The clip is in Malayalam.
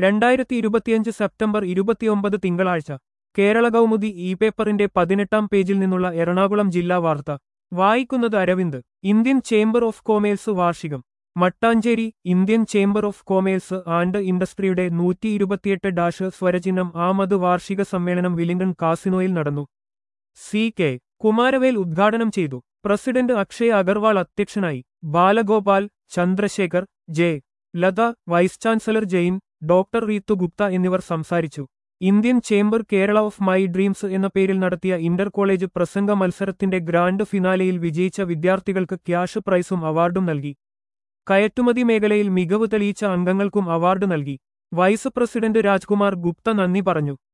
2025 സെപ്റ്റംബർ 29 തിങ്കളാഴ്ച കേരള കൗമുദി പേപ്പറിന്റെ 18-ാം പേജിൽ നിന്നുള്ള എറണാകുളം ജില്ലാ വാർത്ത വായിക്കുന്നത് Aravind. Indian chamber of commerce വാർഷികം Mattancherry. Indian chamber of commerce and ഇൻഡസ്ട്രിയുടെ 128 സ്വരചിഹ്നം ആമത് വാർഷിക സമ്മേളനം വില്ലിംഗ്ടൺ കാസിനോയിൽ നടന്നു. CK കുമാരവേൽ ഉദ്ഘാടനം ചെയ്തു. പ്രസിഡന്റ് അക്ഷയ് അഗർവാൾ അധ്യക്ഷനായി. Balagopal, Chandrasekhar, J. Latha, vice chancellor Jain, doctor Reethu Gupta എന്നിവർ സംസാരിച്ചു. Indian chamber Kerala of my dreams എന്ന പേരിൽ നടത്തിയ ഇന്റർ കോളേജ് പ്രസംഗ മത്സരത്തിന്റെ ഗ്രാൻഡ് ഫിനാലെയിൽ വിജയിച്ച വിദ്യാർത്ഥികൾക്ക് ക്യാഷ് പ്രൈസും അവാർഡും നൽകി. കയറ്റുമതി മേഖലയിൽ മികവ് തെളിയിച്ച അംഗങ്ങൾക്കും അവാർഡ് നൽകി. വൈസ് പ്രസിഡന്റ് രാജ്കുമാർ ഗുപ്ത നന്ദി പറഞ്ഞു.